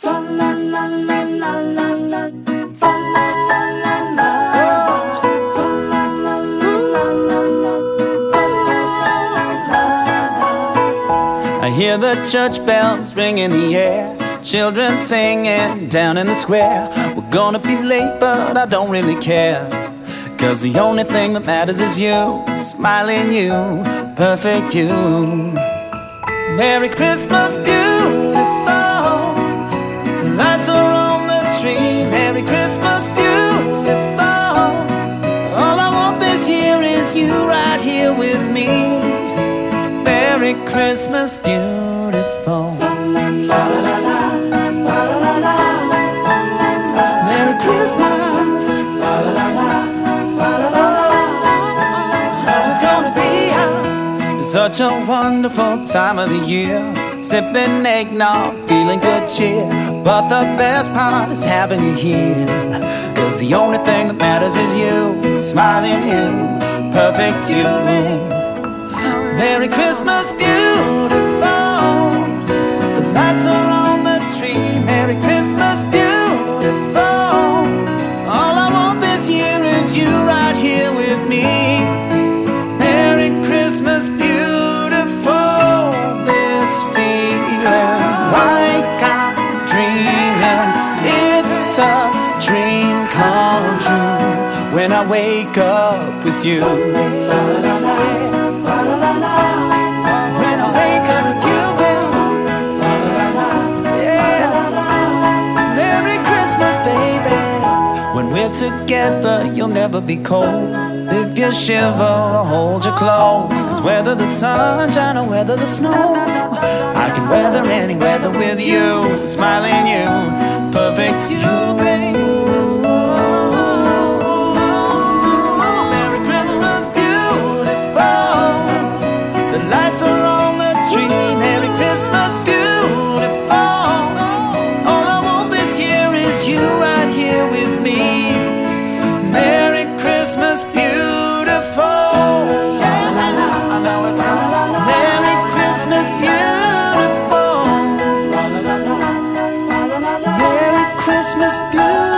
Fa la la la la la la. Fa la la la la. Fa la la la la la la. Fa la la la la. I hear the church bells ring in the air, children singing down in the square. We're gonna be late, but I don't really care, 'cause the only thing that matters is you, smiling you, perfect you. Merry Christmas, beautiful. The lights are on the tree. Merry Christmas, beautiful. All I want this year is you right here with me. Merry Christmas, beautiful. Merry Christmas. It's gonna be such a wonderful time of the year, sipping eggnog, feeling good cheer. But the best part is having you here, 'cause the only thing that matters is you, smiling you, perfect you. Merry Christmas, beautiful. The lights are on the tree. Merry Christmas, beautiful. All I want this year is you right here with me. Merry Christmas, beautiful. This feeling like I'm dreaming. It's a dream come true when I wake up with you. When I wake up with you, babe. Yeah. Merry Christmas, baby. When we're together, you'll never be cold. If you shiver or hold you close, 'cause whether the sunshine or whether the snow, I can weather any weather with you, smiling you, perfect you, babe. Merry Christmas, beautiful. The lights are on the tree. Merry Christmas, beautiful. All I want this year is you right here with me. Merry Christmas, beautiful. I know it's Merry Christmas, beautiful. Merry Christmas, beautiful.